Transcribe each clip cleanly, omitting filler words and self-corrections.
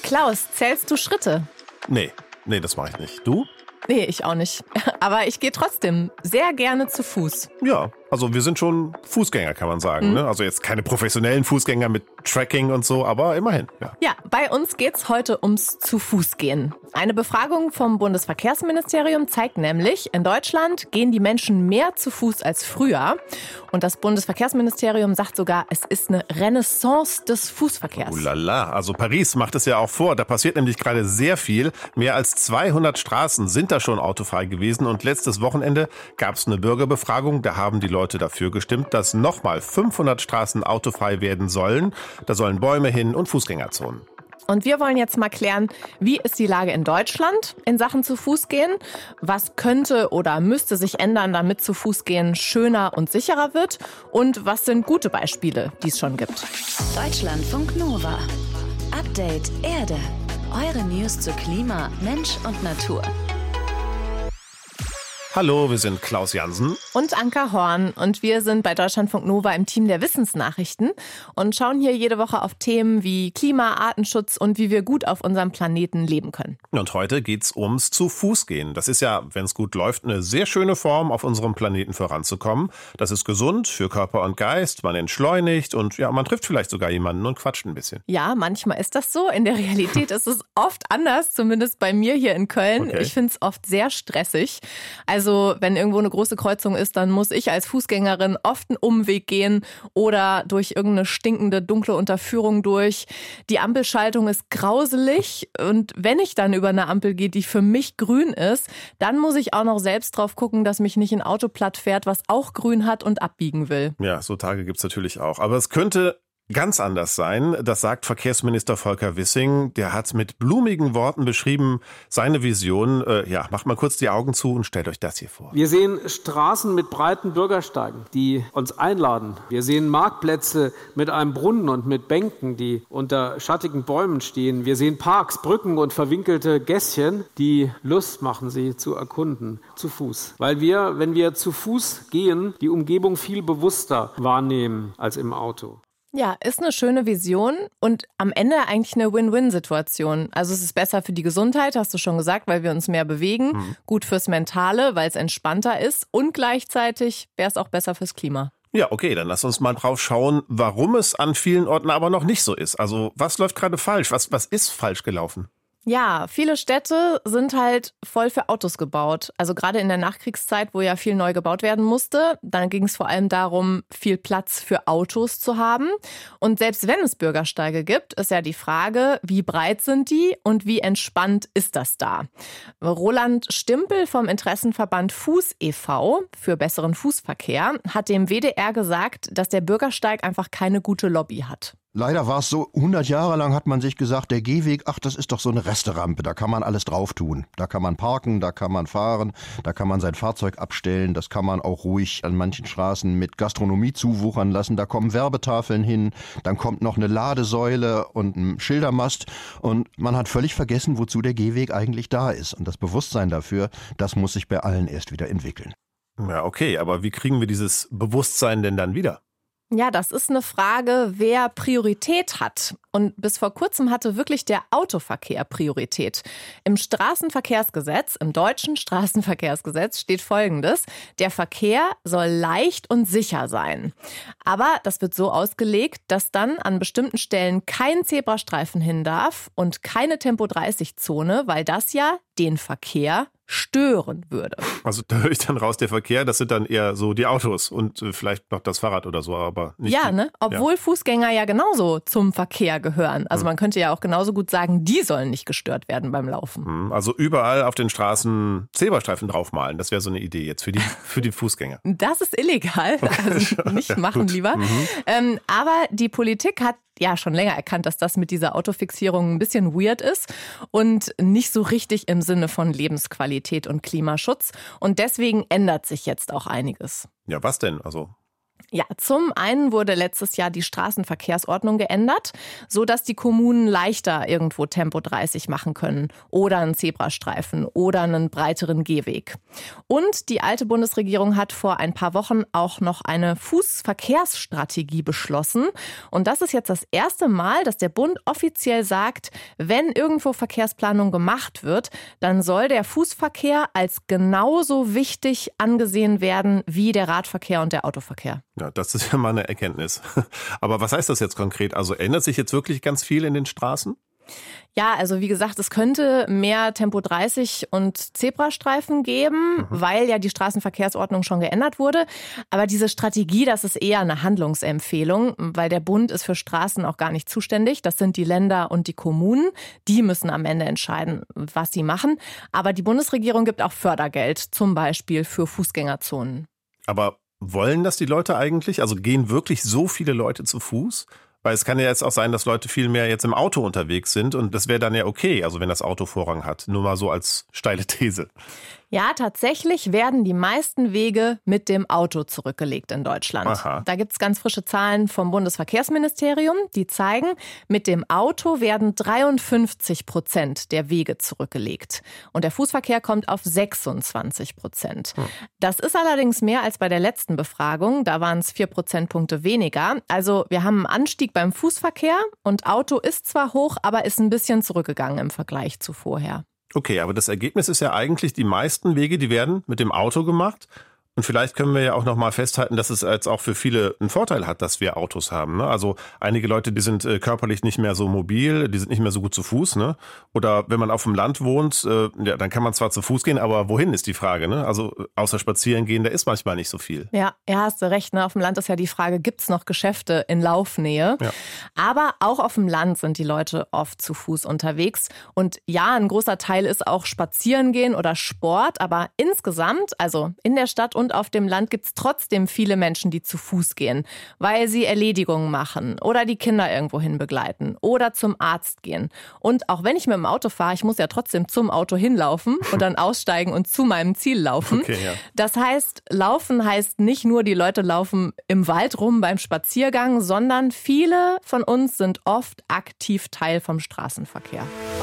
Klaus, zählst du Schritte? Nee, das mache ich nicht. Du? Nee, ich auch nicht. Aber ich gehe trotzdem sehr gerne zu Fuß. Ja, also wir sind schon Fußgänger, kann man sagen. Ne? Also jetzt keine professionellen Fußgänger mit Tracking und so, aber immerhin. Ja, bei uns geht's heute ums Zu-Fuß-Gehen. Eine Befragung vom Bundesverkehrsministerium zeigt nämlich, in Deutschland gehen die Menschen mehr zu Fuß als früher. Und das Bundesverkehrsministerium sagt sogar, es ist eine Renaissance des Fußverkehrs. Lala, also Paris macht es ja auch vor. Da passiert nämlich gerade sehr viel. Mehr als 200 Straßen sind da schon autofrei gewesen. Und letztes Wochenende gab es eine Bürgerbefragung. Da haben die Leute dafür gestimmt, dass nochmal 500 Straßen autofrei werden sollen. Da sollen Bäume hin und Fußgängerzonen. Und wir wollen jetzt mal klären, wie ist die Lage in Deutschland in Sachen zu Fuß gehen? Was könnte oder müsste sich ändern, damit zu Fuß gehen schöner und sicherer wird? Und was sind gute Beispiele, die es schon gibt? Deutschlandfunk Nova. Update Erde. Eure News zu Klima, Mensch und Natur. Hallo, wir sind Klaus Jansen und Anka Horn und wir sind bei Deutschlandfunk Nova im Team der Wissensnachrichten und schauen hier jede Woche auf Themen wie Klima, Artenschutz und wie wir gut auf unserem Planeten leben können. Und heute geht's ums Zu-Fuß-Gehen. Das ist ja, wenn es gut läuft, eine sehr schöne Form, auf unserem Planeten voranzukommen. Das ist gesund für Körper und Geist, man entschleunigt und ja, man trifft vielleicht sogar jemanden und quatscht ein bisschen. Ja, manchmal ist das so. In der Realität ist es oft anders, zumindest bei mir hier in Köln. Okay. Ich finde es oft sehr stressig. Also wenn irgendwo eine große Kreuzung ist, dann muss ich als Fußgängerin oft einen Umweg gehen oder durch irgendeine stinkende, dunkle Unterführung durch. Die Ampelschaltung ist grauselig und wenn ich dann über eine Ampel gehe, die für mich grün ist, dann muss ich auch noch selbst drauf gucken, dass mich nicht ein Auto platt fährt, was auch grün hat und abbiegen will. Ja, so Tage gibt's natürlich auch. Aber es könnte ganz anders sein, das sagt Verkehrsminister Volker Wissing. Der hat mit blumigen Worten beschrieben, seine Vision. Macht mal kurz die Augen zu und stellt euch das hier vor. Wir sehen Straßen mit breiten Bürgersteigen, die uns einladen. Wir sehen Marktplätze mit einem Brunnen und mit Bänken, die unter schattigen Bäumen stehen. Wir sehen Parks, Brücken und verwinkelte Gässchen, die Lust machen, sie zu erkunden, zu Fuß. Weil wir, wenn wir zu Fuß gehen, die Umgebung viel bewusster wahrnehmen als im Auto. Ja, ist eine schöne Vision und am Ende eigentlich eine Win-Win-Situation. Also es ist besser für die Gesundheit, hast du schon gesagt, weil wir uns mehr bewegen. Gut fürs Mentale, weil es entspannter ist. Und gleichzeitig wäre es auch besser fürs Klima. Ja, okay, dann lass uns mal drauf schauen, warum es an vielen Orten aber noch nicht so ist. Also was läuft gerade falsch? Was ist falsch gelaufen? Ja, viele Städte sind halt voll für Autos gebaut. Also gerade in der Nachkriegszeit, wo ja viel neu gebaut werden musste, dann ging es vor allem darum, viel Platz für Autos zu haben. Und selbst wenn es Bürgersteige gibt, ist ja die Frage, wie breit sind die und wie entspannt ist das da? Roland Stimpel vom Interessenverband Fuß e.V. für besseren Fußverkehr hat dem WDR gesagt, dass der Bürgersteig einfach keine gute Lobby hat. Leider war es so, 100 Jahre lang hat man sich gesagt, der Gehweg, das ist doch so eine Resterampe, da kann man alles drauf tun. Da kann man parken, da kann man fahren, da kann man sein Fahrzeug abstellen, das kann man auch ruhig an manchen Straßen mit Gastronomie zuwuchern lassen. Da kommen Werbetafeln hin, dann kommt noch eine Ladesäule und ein Schildermast und man hat völlig vergessen, wozu der Gehweg eigentlich da ist. Und das Bewusstsein dafür, das muss sich bei allen erst wieder entwickeln. Ja, okay, aber wie kriegen wir dieses Bewusstsein denn dann wieder? Ja, das ist eine Frage, wer Priorität hat. Und bis vor kurzem hatte wirklich der Autoverkehr Priorität. Im Straßenverkehrsgesetz, im deutschen Straßenverkehrsgesetz steht Folgendes: Der Verkehr soll leicht und sicher sein. Aber das wird so ausgelegt, dass dann an bestimmten Stellen kein Zebrastreifen hin darf und keine Tempo-30-Zone, weil das ja den Verkehr stören würde. Also da höre ich dann raus, der Verkehr, das sind dann eher so die Autos und vielleicht noch das Fahrrad oder so, aber nicht. Ja, ne? Obwohl Fußgänger ja genauso zum Verkehr gehören. Also man könnte ja auch genauso gut sagen, die sollen nicht gestört werden beim Laufen. Also überall auf den Straßen Zebrastreifen draufmalen, das wäre so eine Idee jetzt für die Fußgänger. Das ist illegal, also nicht machen gut. lieber. Aber die Politik hat ja schon länger erkannt, dass das mit dieser Autofixierung ein bisschen weird ist und nicht so richtig im Sinne von Lebensqualität und Klimaschutz. Und deswegen ändert sich jetzt auch einiges. Ja, was denn? Also Ja, zum einen wurde letztes Jahr die Straßenverkehrsordnung geändert, sodass die Kommunen leichter irgendwo Tempo 30 machen können oder einen Zebrastreifen oder einen breiteren Gehweg. Und die alte Bundesregierung hat vor ein paar Wochen auch noch eine Fußverkehrsstrategie beschlossen. Und das ist jetzt das erste Mal, dass der Bund offiziell sagt, wenn irgendwo Verkehrsplanung gemacht wird, dann soll der Fußverkehr als genauso wichtig angesehen werden wie der Radverkehr und der Autoverkehr. Ja, das ist ja mal eine Erkenntnis. Aber was heißt das jetzt konkret? Also ändert sich jetzt wirklich ganz viel in den Straßen? Ja, also wie gesagt, es könnte mehr Tempo 30 und Zebrastreifen geben, weil ja die Straßenverkehrsordnung schon geändert wurde. Aber diese Strategie, das ist eher eine Handlungsempfehlung, weil der Bund ist für Straßen auch gar nicht zuständig. Das sind die Länder und die Kommunen. Die müssen am Ende entscheiden, was sie machen. Aber die Bundesregierung gibt auch Fördergeld, zum Beispiel für Fußgängerzonen. Aber wollen das die Leute eigentlich? Also gehen wirklich so viele Leute zu Fuß? Weil es kann ja jetzt auch sein, dass Leute viel mehr jetzt im Auto unterwegs sind und das wäre dann ja okay, also wenn das Auto Vorrang hat. Nur mal so als steile These. Ja, tatsächlich werden die meisten Wege mit dem Auto zurückgelegt in Deutschland. Aha. Da gibt es ganz frische Zahlen vom Bundesverkehrsministerium, die zeigen, mit dem Auto werden 53% der Wege zurückgelegt. Und der Fußverkehr kommt auf 26%. Das ist allerdings mehr als bei der letzten Befragung. Da waren es 4 Prozentpunkte weniger. Also wir haben einen Anstieg beim Fußverkehr und Auto ist zwar hoch, aber ist ein bisschen zurückgegangen im Vergleich zu vorher. Okay, aber das Ergebnis ist ja eigentlich, die meisten Wege, die werden mit dem Auto gemacht. Und vielleicht können wir ja auch noch mal festhalten, dass es jetzt auch für viele einen Vorteil hat, dass wir Autos haben. Ne? Also einige Leute, die sind körperlich nicht mehr so mobil, die sind nicht mehr so gut zu Fuß. Ne? Oder wenn man auf dem Land wohnt, ja, dann kann man zwar zu Fuß gehen, aber wohin ist die Frage? Ne? Also außer spazieren gehen, da ist manchmal nicht so viel. Ja, hast du recht. Ne? Auf dem Land ist ja die Frage, gibt es noch Geschäfte in Laufnähe? Ja. Aber auch auf dem Land sind die Leute oft zu Fuß unterwegs. Und ja, ein großer Teil ist auch spazieren gehen oder Sport. Aber insgesamt, also in der Stadt und auf dem Land gibt es trotzdem viele Menschen, die zu Fuß gehen, weil sie Erledigungen machen oder die Kinder irgendwohin begleiten oder zum Arzt gehen. Und auch wenn ich mit dem Auto fahre, ich muss ja trotzdem zum Auto hinlaufen und dann aussteigen und zu meinem Ziel laufen. Okay, ja. Das heißt, laufen heißt nicht nur, die Leute laufen im Wald rum beim Spaziergang, sondern viele von uns sind oft aktiv Teil vom Straßenverkehr.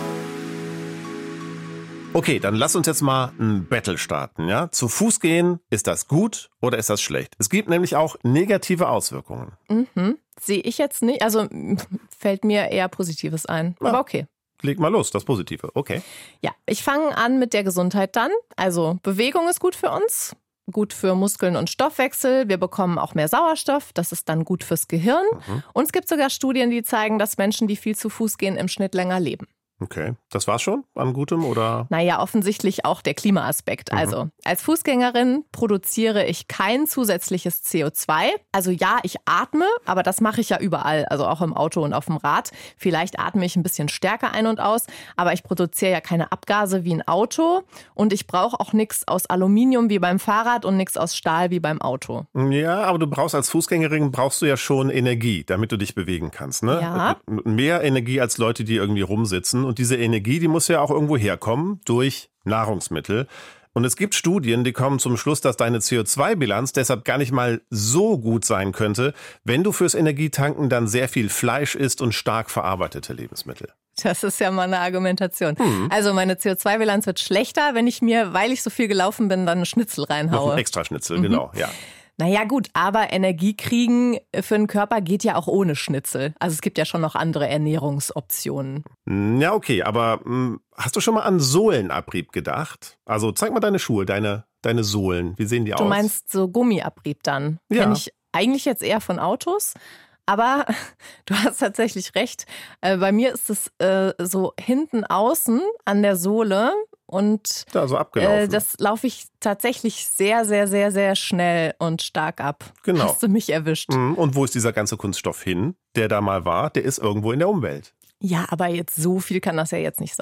Okay, dann lass uns jetzt mal ein Battle starten. Ja? Zu Fuß gehen, ist das gut oder ist das schlecht? Es gibt nämlich auch negative Auswirkungen. Sehe ich jetzt nicht. Also fällt mir eher Positives ein. Ja. Aber okay. Leg mal los, das Positive. Okay. Ja, ich fange an mit der Gesundheit dann. Also Bewegung ist gut für uns. Gut für Muskeln und Stoffwechsel. Wir bekommen auch mehr Sauerstoff. Das ist dann gut fürs Gehirn. Und es gibt sogar Studien, die zeigen, dass Menschen, die viel zu Fuß gehen, im Schnitt länger leben. Okay, das war's schon an Gutem oder? Naja, offensichtlich auch der Klimaaspekt. Also als Fußgängerin produziere ich kein zusätzliches CO2. Also ja, ich atme, aber das mache ich ja überall, also auch im Auto und auf dem Rad. Vielleicht atme ich ein bisschen stärker ein und aus, aber ich produziere ja keine Abgase wie ein Auto und ich brauche auch nichts aus Aluminium wie beim Fahrrad und nichts aus Stahl wie beim Auto. Ja, aber du brauchst als Fußgängerin brauchst du ja schon Energie, damit du dich bewegen kannst, ne? Ja. Mehr Energie als Leute, die irgendwie rumsitzen. Und diese Energie, die muss ja auch irgendwo herkommen durch Nahrungsmittel. Und es gibt Studien, die kommen zum Schluss, dass deine CO2-Bilanz deshalb gar nicht mal so gut sein könnte, wenn du fürs Energietanken dann sehr viel Fleisch isst und stark verarbeitete Lebensmittel. Das ist ja mal eine Argumentation. Also meine CO2-Bilanz wird schlechter, wenn ich mir, weil ich so viel gelaufen bin, dann einen Schnitzel reinhaue. Noch ein Extraschnitzel, genau, ja. Naja gut, aber Energie kriegen für den Körper geht ja auch ohne Schnitzel. Also es gibt ja schon noch andere Ernährungsoptionen. Ja, okay, aber hast du schon mal an Sohlenabrieb gedacht? Also zeig mal deine Schuhe, deine Sohlen. Wie sehen die aus? Du meinst so Gummiabrieb dann? Ja. Kenn ich eigentlich jetzt eher von Autos. Aber du hast tatsächlich recht. Bei mir ist es so hinten außen an der Sohle. Und da so abgelaufen. Das laufe ich tatsächlich sehr, sehr, sehr, sehr schnell und stark ab. Genau. Hast du mich erwischt. Und wo ist dieser ganze Kunststoff hin, der da mal war? Der ist irgendwo in der Umwelt. Ja, aber jetzt so viel kann das ja jetzt nicht sein.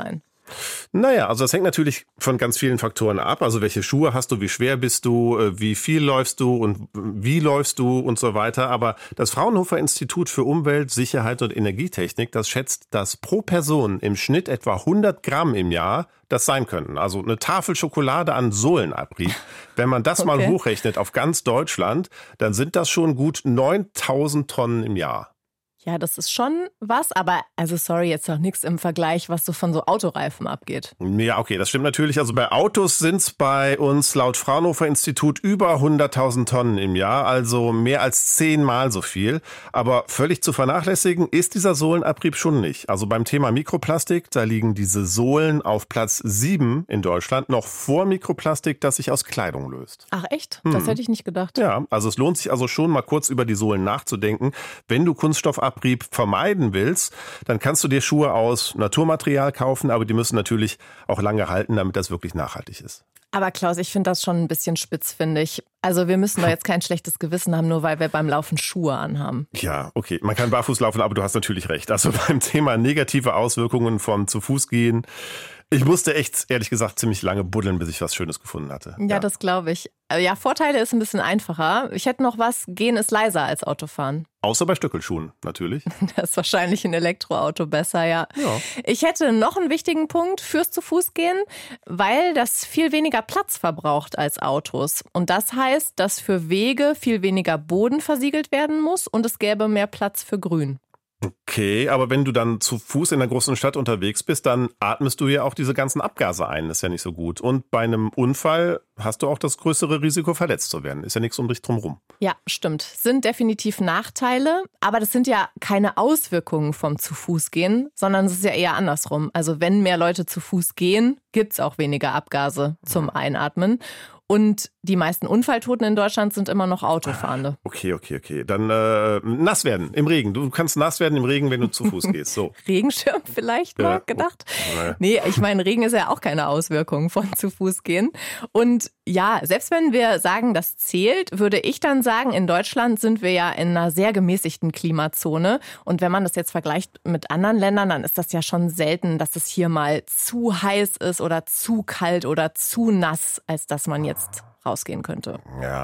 Naja, also das hängt natürlich von ganz vielen Faktoren ab. Also welche Schuhe hast du, wie schwer bist du, wie viel läufst du und wie läufst du und so weiter. Aber das Fraunhofer Institut für Umwelt, Sicherheit und Energietechnik, das schätzt, dass pro Person im Schnitt etwa 100 Gramm im Jahr das sein können. Also eine Tafel Schokolade an Sohlenabrieb. Wenn man das mal hochrechnet auf ganz Deutschland, dann sind das schon gut 9.000 Tonnen im Jahr. Ja, das ist schon was, aber also sorry, jetzt noch nichts im Vergleich, was so von so Autoreifen abgeht. Ja, okay, das stimmt natürlich. Also bei Autos sind es bei uns laut Fraunhofer Institut über 100.000 Tonnen im Jahr, also mehr als 10-mal so viel. Aber völlig zu vernachlässigen ist dieser Sohlenabrieb schon nicht. Also beim Thema Mikroplastik, da liegen diese Sohlen auf Platz 7 in Deutschland, noch vor Mikroplastik, das sich aus Kleidung löst. Ach echt? Das hätte ich nicht gedacht. Ja, also es lohnt sich also schon mal kurz über die Sohlen nachzudenken. Wenn du Kunststoffabrieb vermeiden willst, dann kannst du dir Schuhe aus Naturmaterial kaufen, aber die müssen natürlich auch lange halten, damit das wirklich nachhaltig ist. Aber Klaus, ich finde das schon ein bisschen spitz, finde ich. Also wir müssen doch jetzt kein schlechtes Gewissen haben, nur weil wir beim Laufen Schuhe anhaben. Ja, okay, man kann barfuß laufen, aber du hast natürlich recht. Also beim Thema negative Auswirkungen von zu Fuß gehen, ich musste echt, ehrlich gesagt, ziemlich lange buddeln, bis ich was Schönes gefunden hatte. Ja, das glaube ich. Ja, Vorteile ist ein bisschen einfacher. Ich hätte noch was, gehen ist leiser als Autofahren. Außer bei Stöckelschuhen, natürlich. Das ist wahrscheinlich ein Elektroauto besser, ja. Ich hätte noch einen wichtigen Punkt fürs Zu-Fuß-Gehen, weil das viel weniger Platz verbraucht als Autos. Und das heißt, dass für Wege viel weniger Boden versiegelt werden muss und es gäbe mehr Platz für Grün. Okay, aber wenn du dann zu Fuß in der großen Stadt unterwegs bist, dann atmest du ja auch diese ganzen Abgase ein. Das ist ja nicht so gut. Und bei einem Unfall hast du auch das größere Risiko, verletzt zu werden. Ist ja nichts um dich drum rum. Ja, stimmt. Sind definitiv Nachteile, aber das sind ja keine Auswirkungen vom Zu-Fuß-Gehen, sondern es ist ja eher andersrum. Also wenn mehr Leute zu Fuß gehen, gibt es auch weniger Abgase zum Einatmen. Und die meisten Unfalltoten in Deutschland sind immer noch Autofahrende. Okay. Dann nass werden im Regen. Du kannst nass werden im Regen, wenn du zu Fuß gehst. So. Regenschirm vielleicht mal gedacht? Nee, ich meine, Regen ist ja auch keine Auswirkung von zu Fuß gehen. Und ja, selbst wenn wir sagen, das zählt, würde ich dann sagen, in Deutschland sind wir ja in einer sehr gemäßigten Klimazone. Und wenn man das jetzt vergleicht mit anderen Ländern, dann ist das ja schon selten, dass es hier mal zu heiß ist oder zu kalt oder zu nass, als dass man jetzt rausgehen könnte.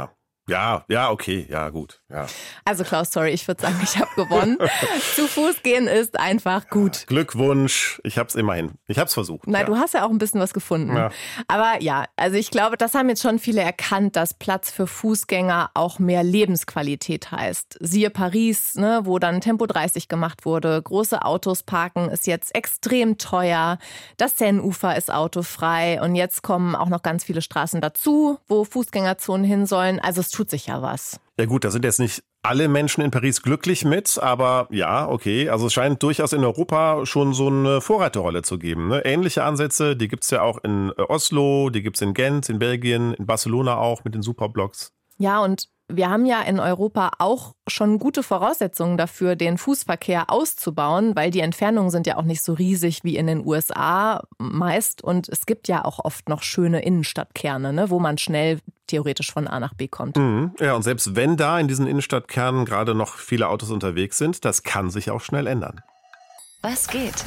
Ja, okay, ja, gut. Ja. Also Klaus, sorry, ich würde sagen, ich habe gewonnen. Zu Fuß gehen ist einfach gut. Glückwunsch, ich hab's immerhin. Ich hab's versucht. Na, du hast ja auch ein bisschen was gefunden. Ja. Aber ja, also ich glaube, das haben jetzt schon viele erkannt, dass Platz für Fußgänger auch mehr Lebensqualität heißt. Siehe Paris, ne, wo dann Tempo 30 gemacht wurde. Große Autos parken ist jetzt extrem teuer. Das Seineufer ist autofrei. Und jetzt kommen auch noch ganz viele Straßen dazu, wo Fußgängerzonen hin sollen. Also es tut sich ja was. Ja gut, da sind jetzt nicht alle Menschen in Paris glücklich mit, aber ja, okay. Also es scheint durchaus in Europa schon so eine Vorreiterrolle zu geben. Ne? Ähnliche Ansätze, die gibt's ja auch in Oslo, die gibt's in Genf, in Belgien, in Barcelona auch mit den Superblocks. Ja, und wir haben ja in Europa auch schon gute Voraussetzungen dafür, den Fußverkehr auszubauen, weil die Entfernungen sind ja auch nicht so riesig wie in den USA meist. Und es gibt ja auch oft noch schöne Innenstadtkerne, ne, wo man schnell theoretisch von A nach B kommt. Ja, und selbst wenn da in diesen Innenstadtkernen gerade noch viele Autos unterwegs sind, das kann sich auch schnell ändern. Was geht?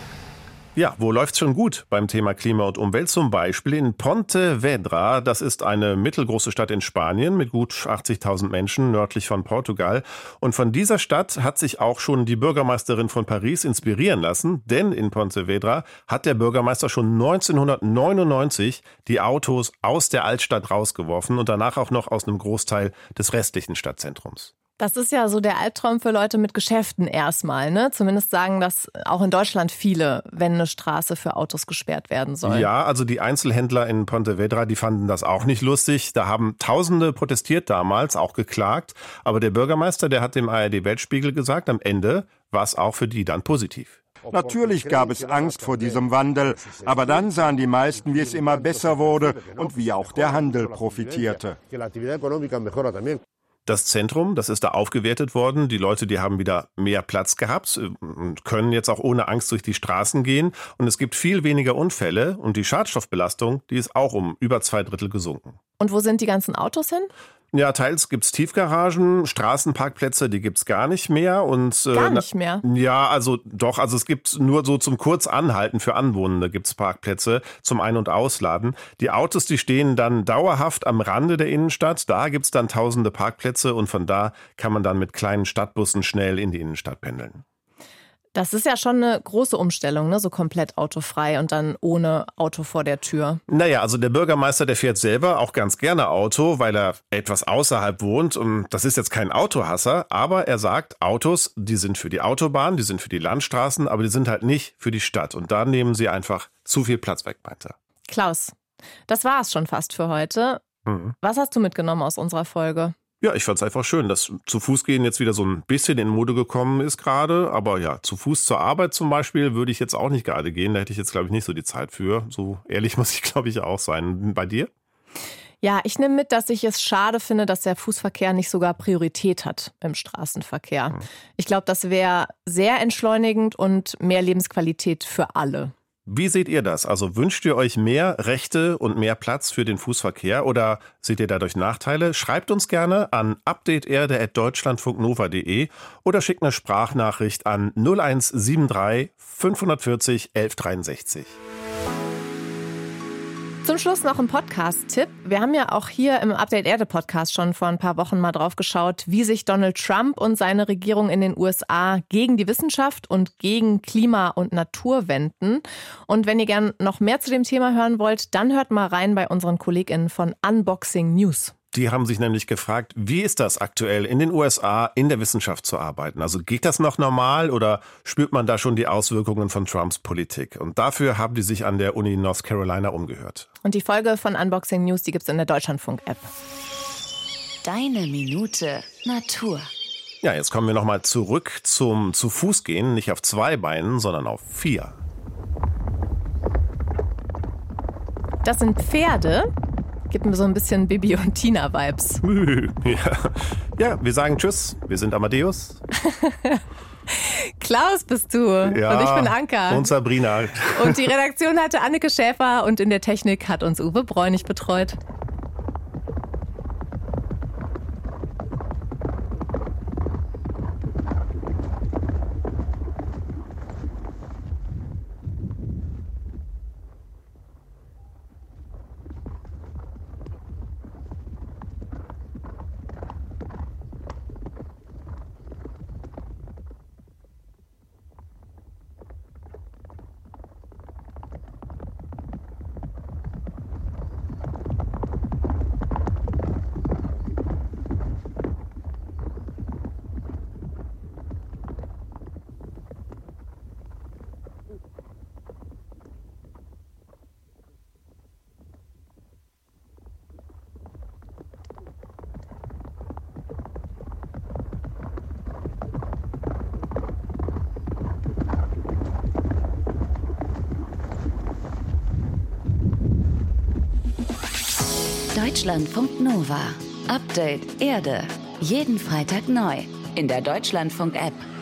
Ja, wo läuft's schon gut beim Thema Klima und Umwelt? Zum Beispiel in Pontevedra. Das ist eine mittelgroße Stadt in Spanien mit gut 80.000 Menschen nördlich von Portugal. Und von dieser Stadt hat sich auch schon die Bürgermeisterin von Paris inspirieren lassen. Denn in Pontevedra hat der Bürgermeister schon 1999 die Autos aus der Altstadt rausgeworfen und danach auch noch aus einem Großteil des restlichen Stadtzentrums. Das ist ja so der Albtraum für Leute mit Geschäften erstmal, ne? Zumindest sagen das auch in Deutschland viele, wenn eine Straße für Autos gesperrt werden soll. Ja, also die Einzelhändler in Pontevedra, die fanden das auch nicht lustig. Da haben Tausende protestiert damals, auch geklagt. Aber der Bürgermeister, der hat dem ARD-Weltspiegel gesagt, am Ende war es auch für die dann positiv. Natürlich gab es Angst vor diesem Wandel, aber dann sahen die meisten, wie es immer besser wurde und wie auch der Handel profitierte. Das Zentrum, das ist da aufgewertet worden. Die Leute, die haben wieder mehr Platz gehabt und können jetzt auch ohne Angst durch die Straßen gehen. Und es gibt viel weniger Unfälle und die Schadstoffbelastung, die ist auch um über 2/3 gesunken. Und wo sind die ganzen Autos hin? Ja, teils gibt's Tiefgaragen, Straßenparkplätze, die gibt's gar nicht mehr. Und, Gar nicht mehr? Ja, also doch. Also es gibt nur so zum Kurzanhalten für Anwohnende gibt's Parkplätze zum Ein- und Ausladen. Die Autos, die stehen dann dauerhaft am Rande der Innenstadt. Da gibt's dann tausende Parkplätze und von da kann man dann mit kleinen Stadtbussen schnell in die Innenstadt pendeln. Das ist ja schon eine große Umstellung, ne? So komplett autofrei und dann ohne Auto vor der Tür. Naja, also der Bürgermeister, der fährt selber auch ganz gerne Auto, weil er etwas außerhalb wohnt. Und das ist jetzt kein Autohasser, aber er sagt, Autos, die sind für die Autobahn, die sind für die Landstraßen, aber die sind halt nicht für die Stadt. Und da nehmen sie einfach zu viel Platz weg, meint er. Klaus, das war es schon fast für heute. Was hast du mitgenommen aus unserer Folge? Ja, ich fand es einfach schön, dass zu Fuß gehen jetzt wieder so ein bisschen in Mode gekommen ist gerade. Aber ja, zu Fuß zur Arbeit zum Beispiel würde ich jetzt auch nicht gerade gehen. Da hätte ich jetzt, glaube ich, nicht so die Zeit für. So ehrlich muss ich, glaube ich, auch sein. Bei dir? Ja, ich nehme mit, dass ich es schade finde, dass der Fußverkehr nicht sogar Priorität hat im Straßenverkehr. Ich glaube, das wäre sehr entschleunigend und mehr Lebensqualität für alle. Wie seht ihr das? Also wünscht ihr euch mehr Rechte und mehr Platz für den Fußverkehr oder seht ihr dadurch Nachteile? Schreibt uns gerne an updateerde@deutschlandfunknova.de oder schickt eine Sprachnachricht an 0173 540 1163. Zum Schluss noch ein Podcast-Tipp. Wir haben ja auch hier im Update Erde Podcast schon vor ein paar Wochen mal drauf geschaut, wie sich Donald Trump und seine Regierung in den USA gegen die Wissenschaft und gegen Klima und Natur wenden. Und wenn ihr gern noch mehr zu dem Thema hören wollt, dann hört mal rein bei unseren KollegInnen von Unboxing News. Die haben sich nämlich gefragt, wie ist das aktuell in den USA in der Wissenschaft zu arbeiten? Also geht das noch normal oder spürt man da schon die Auswirkungen von Trumps Politik? Und dafür haben die sich an der Uni North Carolina umgehört. Und die Folge von Unboxing News, die gibt's in der Deutschlandfunk-App. Deine Minute Natur. Ja, jetzt kommen wir nochmal zurück zum zu Fuß gehen, nicht auf 2 Beinen, sondern auf 4. Das sind Pferde. Gibt mir so ein bisschen Bibi und Tina-Vibes. Ja, wir sagen Tschüss. Wir sind Amadeus. Klaus bist du. Ja, und ich bin Anka. Und Sabrina. Und die Redaktion hatte Anneke Schäfer und in der Technik hat uns Uwe Bräunig betreut. Deutschlandfunk Nova. Update Erde. Jeden Freitag neu in der Deutschlandfunk-App.